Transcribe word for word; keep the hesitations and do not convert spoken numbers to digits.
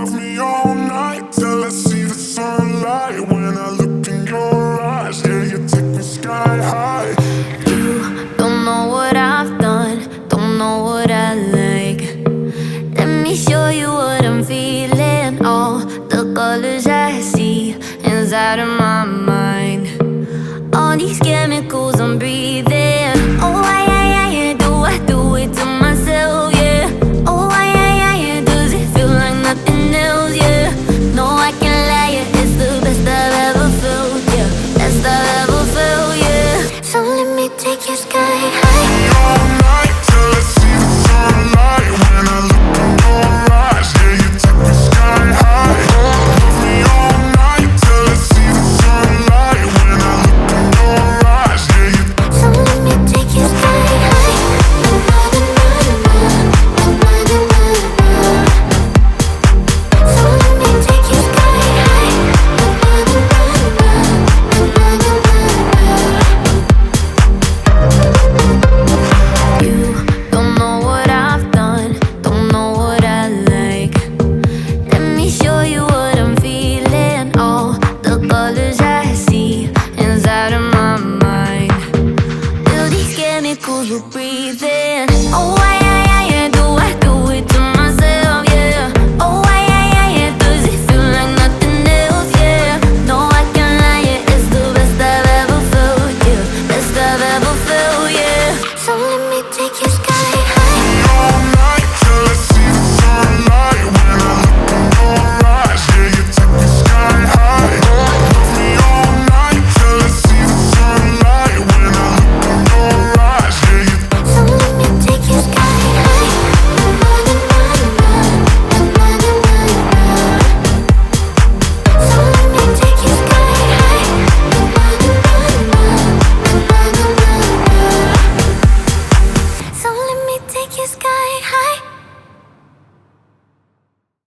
love me all night till I see the sunlight. When I look in your eyes, yeah, you take me sky high. You don't know what I've done, don't know what I like. Let me show you what I'm feeling. All the colors I see inside of my mind. All these chemicals I'm breathing.